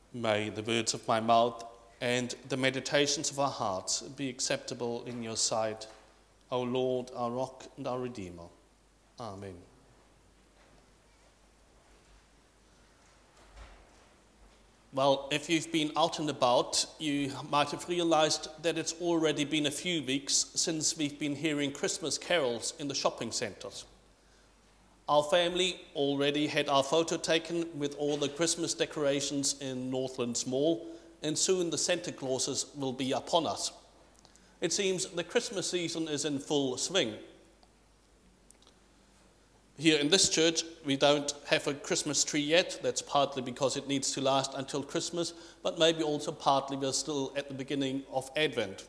May the words of my mouth and the meditations of our hearts be acceptable in your sight, O Lord, our rock and our Redeemer. Amen. Well, if you've been out and about, you might have realized that it's already been a few weeks since we've been hearing Christmas carols in the shopping centres. Our family already had our photo taken with all the Christmas decorations in Northlands Mall, and soon the Santa Clauses will be upon us. It seems the Christmas season is in full swing. Here in this church, we don't have a Christmas tree yet. That's partly because it needs to last until Christmas, but maybe also partly we're still at the beginning of Advent.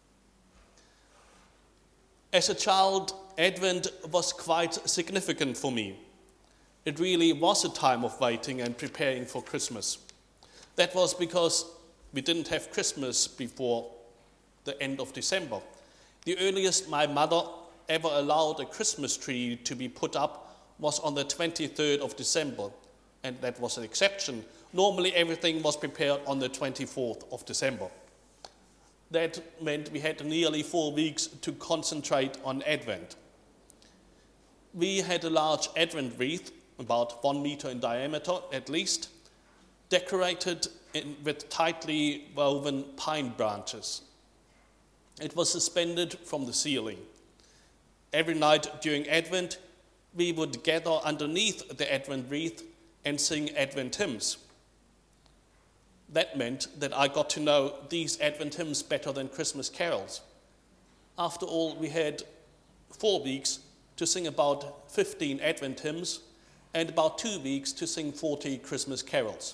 As a child, Advent was quite significant for me. It really was a time of waiting and preparing for Christmas. That was because we didn't have Christmas before the end of December. The earliest my mother ever allowed a Christmas tree to be put up was on the 23rd of December, and that was an exception. Normally everything was prepared on the 24th of December. That meant we had nearly 4 weeks to concentrate on Advent. We had a large Advent wreath, about 1 meter in diameter at least, decorated with tightly woven pine branches. It was suspended from the ceiling. Every night during Advent, we would gather underneath the Advent wreath and sing Advent hymns. That meant that I got to know these Advent hymns better than Christmas carols. After all, we had 4 weeks to sing about 15 Advent hymns and about 2 weeks to sing 40 Christmas carols.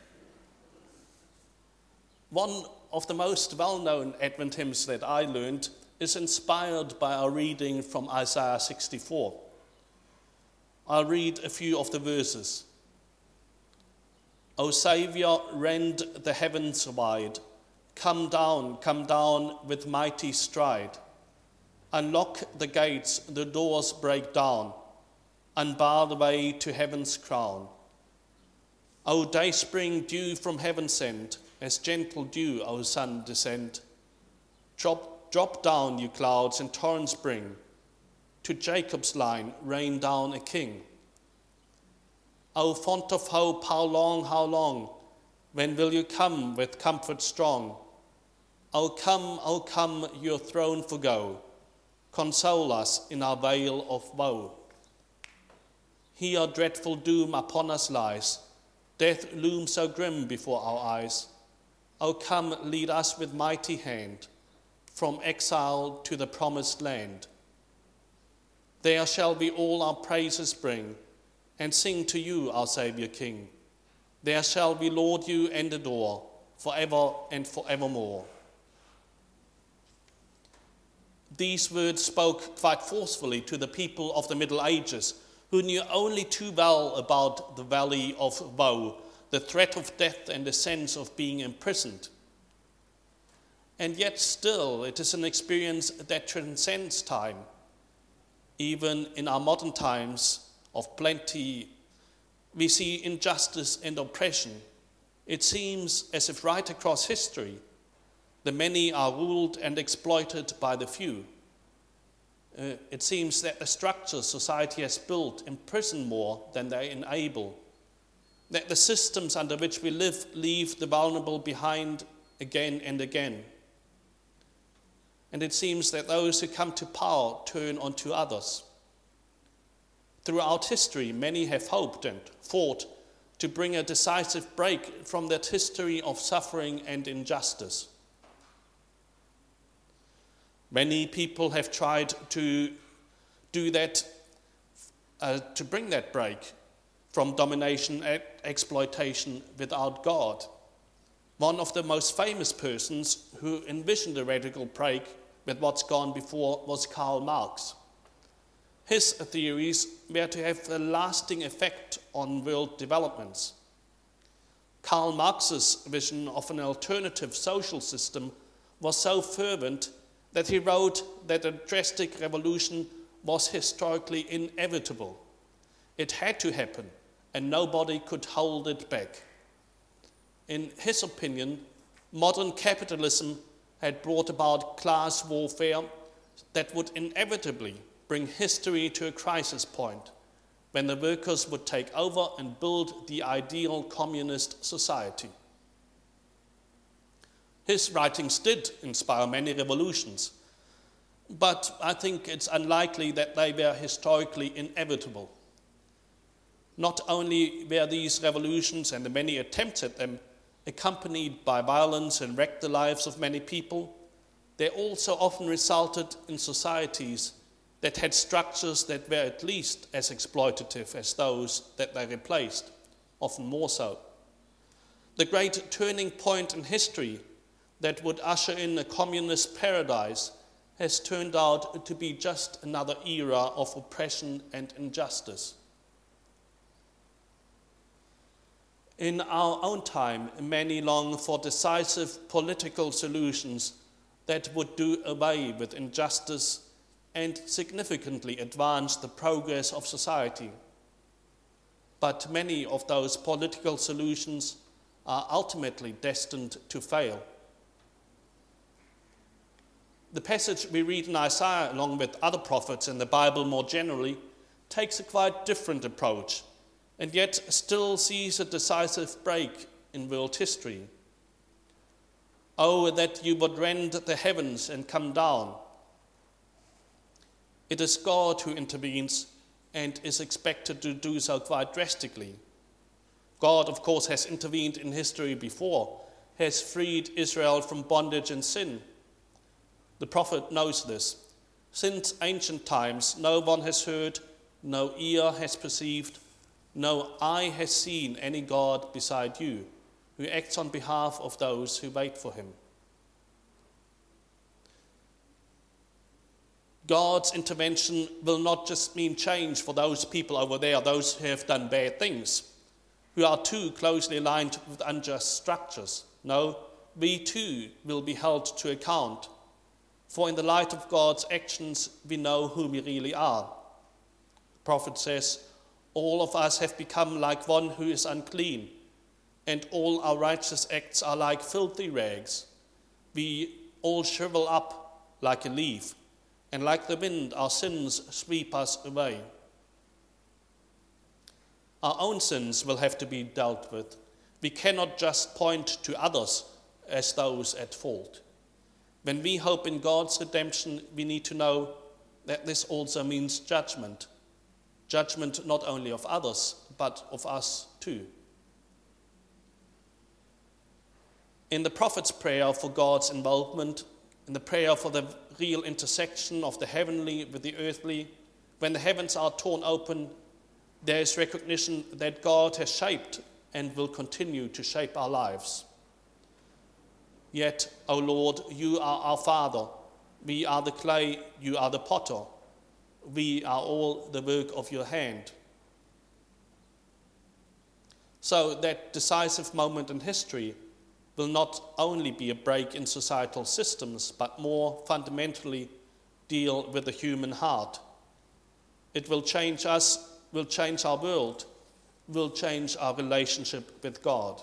One of the most well-known Advent hymns that I learned is inspired by our reading from Isaiah 64. I'll read a few of the verses. O Saviour, rend the heavens wide. Come down with mighty stride. Unlock the gates, the doors break down. Unbar the way to heaven's crown. O dayspring dew from heaven sent, as gentle dew, O sun, descend. Drop down, you clouds, and torrents bring. To Jacob's line, rain down a king. O font of hope, how long? When will you come with comfort strong? O come, your throne forgo. Console us in our vale of woe. Here dreadful doom upon us lies. Death looms so grim before our eyes. O come, lead us with mighty hand. From exile to the promised land. There shall we all our praises bring, and sing to you, our Saviour King. There shall we laud you and adore, forever and forevermore. These words spoke quite forcefully to the people of the Middle Ages, who knew only too well about the valley of woe, the threat of death and the sense of being imprisoned. And yet still, it is an experience that transcends time. Even in our modern times of plenty, we see injustice and oppression. It seems as if right across history, the many are ruled and exploited by the few. It seems that the structures society has built imprison more than they enable. That the systems under which we live leave the vulnerable behind again and again. And it seems that those who come to power turn onto others. Throughout history, many have hoped and fought to bring a decisive break from that history of suffering and injustice. Many people have tried to do that, to bring that break from domination and exploitation without God. One of the most famous persons who envisioned a radical break with what's gone before was Karl Marx. His theories were to have a lasting effect on world developments. Karl Marx's vision of an alternative social system was so fervent that he wrote that a drastic revolution was historically inevitable. It had to happen, and nobody could hold it back. In his opinion, modern capitalism had brought about class warfare that would inevitably bring history to a crisis point when the workers would take over and build the ideal communist society. His writings did inspire many revolutions, but I think it's unlikely that they were historically inevitable. Not only were these revolutions and the many attempts at them accompanied by violence and wrecked the lives of many people, they also often resulted in societies that had structures that were at least as exploitative as those that they replaced, often more so. The great turning point in history that would usher in a communist paradise has turned out to be just another era of oppression and injustice. In our own time, many long for decisive political solutions that would do away with injustice and significantly advance the progress of society. But many of those political solutions are ultimately destined to fail. The passage we read in Isaiah, along with other prophets in the Bible more generally, takes a quite different approach, and yet still sees a decisive break in world history. Oh, that you would rend the heavens and come down. It is God who intervenes and is expected to do so quite drastically. God, of course, has intervened in history before, has freed Israel from bondage and sin. The prophet knows this. Since ancient times, no one has heard, no ear has perceived, no eye has seen any God beside you, who acts on behalf of those who wait for him. God's intervention will not just mean change for those people over there, those who have done bad things, who are too closely aligned with unjust structures. No, we too will be held to account. For in the light of God's actions, we know who we really are. The prophet says, all of us have become like one who is unclean, and all our righteous acts are like filthy rags. We all shrivel up like a leaf, and like the wind, our sins sweep us away. Our own sins will have to be dealt with. We cannot just point to others as those at fault. When we hope in God's redemption, we need to know that this also means judgment. Judgment not only of others, but of us too. In the prophet's prayer for God's involvement, in the prayer for the real intersection of the heavenly with the earthly, when the heavens are torn open, there is recognition that God has shaped and will continue to shape our lives. Yet, O Lord, you are our Father. We are the clay, you are the potter. We are all the work of your hand. So that decisive moment in history will not only be a break in societal systems, but more fundamentally deal with the human heart. It will change us, will change our world, will change our relationship with God.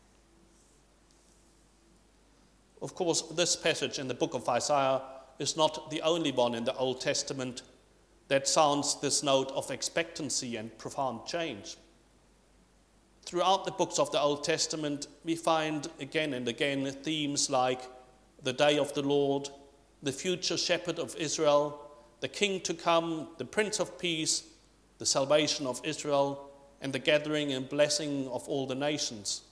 Of course, this passage in the book of Isaiah is not the only one in the Old Testament that sounds this note of expectancy and profound change. Throughout the books of the Old Testament, we find again and again themes like the day of the Lord, the future shepherd of Israel, the king to come, the Prince of Peace, the salvation of Israel, and the gathering and blessing of all the nations.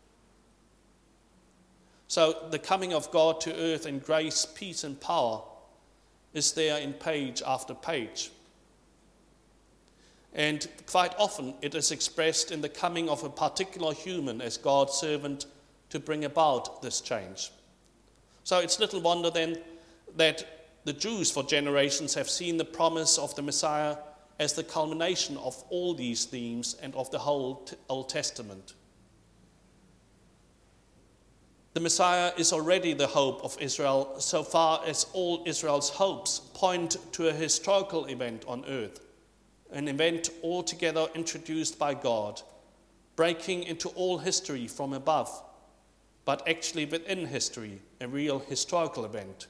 So the coming of God to earth in grace, peace, and power is there in page after page. And quite often it is expressed in the coming of a particular human as God's servant to bring about this change. So it's little wonder then that the Jews for generations have seen the promise of the Messiah as the culmination of all these themes and of the whole Old Testament. The Messiah is already the hope of Israel, so far as all Israel's hopes point to a historical event on earth, an event altogether introduced by God, breaking into all history from above, but actually within history, a real historical event.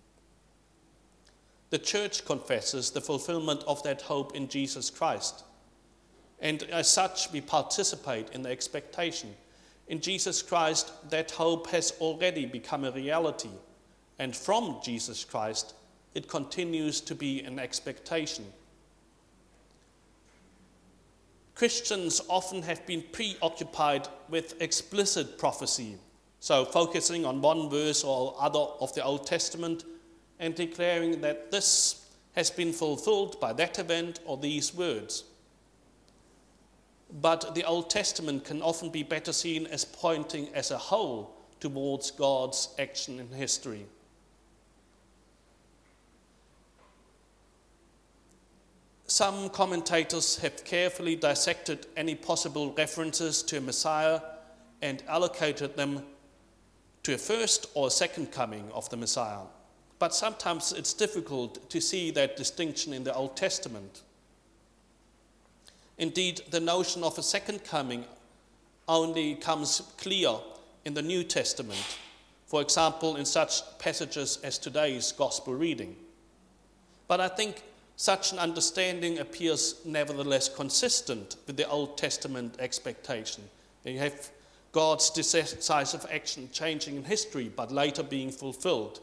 The church confesses the fulfillment of that hope in Jesus Christ, and as such we participate in the expectation. In Jesus Christ, that hope has already become a reality, and from Jesus Christ, it continues to be an expectation. Christians often have been preoccupied with explicit prophecy, so focusing on one verse or other of the Old Testament and declaring that this has been fulfilled by that event or these words. But the Old Testament can often be better seen as pointing as a whole towards God's action in history. Some commentators have carefully dissected any possible references to a Messiah and allocated them to a first or a second coming of the Messiah. But sometimes it's difficult to see that distinction in the Old Testament. Indeed, the notion of a second coming only comes clear in the New Testament, for example, in such passages as today's Gospel reading. But I think such an understanding appears nevertheless consistent with the Old Testament expectation. You have God's decisive action changing in history, but later being fulfilled.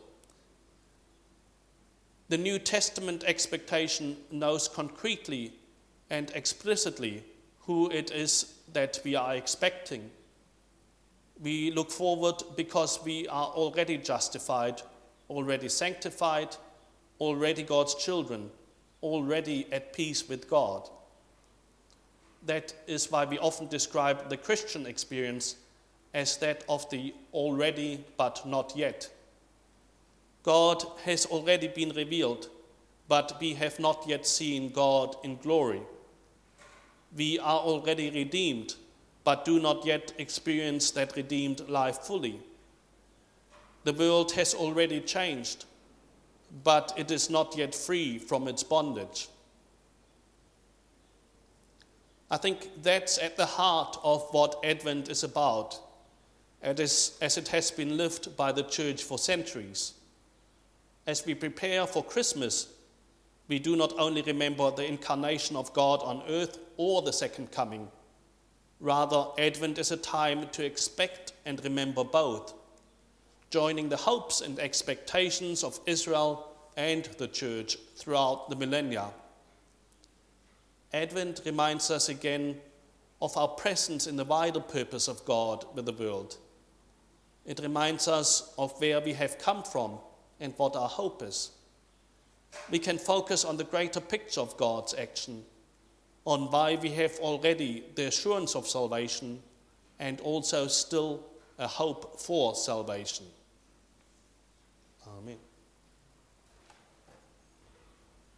The New Testament expectation knows concretely and explicitly who it is that we are expecting. We look forward because we are already justified, already sanctified, already God's children, already at peace with God. That is why we often describe the Christian experience as that of the already but not yet. God has already been revealed, but we have not yet seen God in glory. We are already redeemed, but do not yet experience that redeemed life fully. The world has already changed, but it is not yet free from its bondage. I think that's at the heart of what Advent is about, as it has been lived by the Church for centuries. As we prepare for Christmas, we do not only remember the incarnation of God on earth or the second coming. Rather, Advent is a time to expect and remember both, joining the hopes and expectations of Israel and the Church throughout the millennia. Advent reminds us again of our presence in the wider purpose of God with the world. It reminds us of where we have come from and what our hope is. We can focus on the greater picture of God's action, on why we have already the assurance of salvation and also still a hope for salvation. Amen.